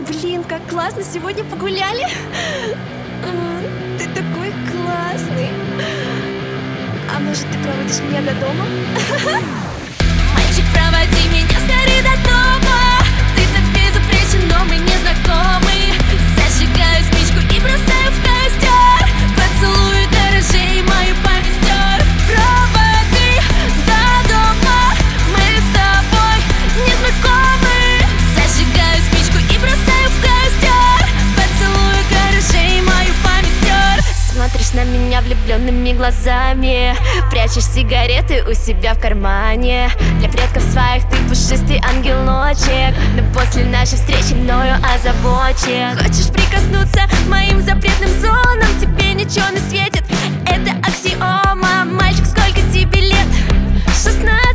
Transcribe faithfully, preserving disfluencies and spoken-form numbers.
Блин, как классно, сегодня погуляли. Ты такой классный. А может, ты проводишь меня до дома? Мальчик, проводи меня скорее до дома. Ты так безупречен, но мы не знакомы. Зажигаю спичку и бросаю в костер. Поцелуй дорожей, мою память стер. Проводи до дома, мы с тобой не знакомы. Зажигаю спичку и бросаю в костер. Поцелуй дорожей, мою память стер. Смотришь на меня влюбленными глазами, прячешь сигареты у себя в кармане. Для предков своих ты пушистый ангелочек, но после нашей встречи мною озабочен. Хочешь прикоснуться к моим запретным зонам? Тебе ничего не светит, это аксиома. Мальчик, сколько тебе лет? Шестнадцать.